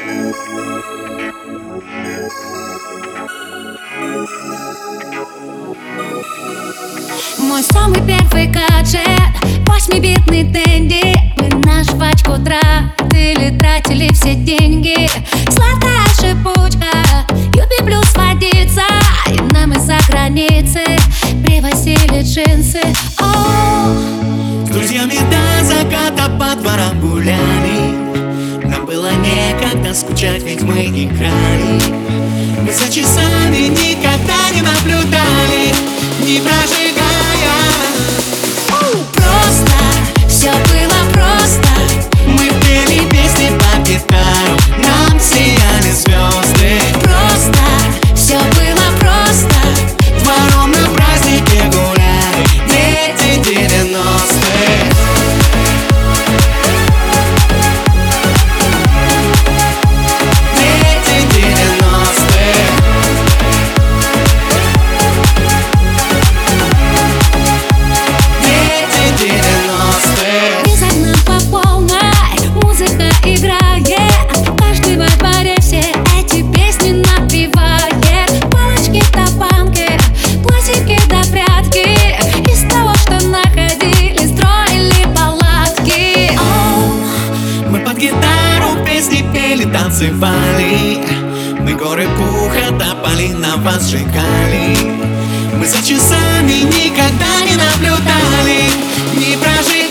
Мой самый первый гаджет, 8-битный Дэнди. Мы на жвачку тратили все деньги. Сладкая шипучка, Юпи плюс водица. И нам из-за границы привозили джинсы. С друзьями до заката по дворам гуляли. Нам было некогда скучать, ведь мы играли. Мы за часами никогда не наблюдали, не прожигая. Просто, все было просто. Мы пели песни под гитару, нам сияли звезды. Просто, все было просто. Двором на празднике гуляли дети 90-х. Дети 90-х. Дети 90-х. Из окна по полной музыка играет. Каждый во дворе все эти песни напевает. Палочки до банки, пластики до прятки. Из того, что находили, строили палатки. Мы под гитару песни пели, танцевали. Мы горы пуха топали, на вас сжигали. Мы за часами никогда не наблюдали, не прожили.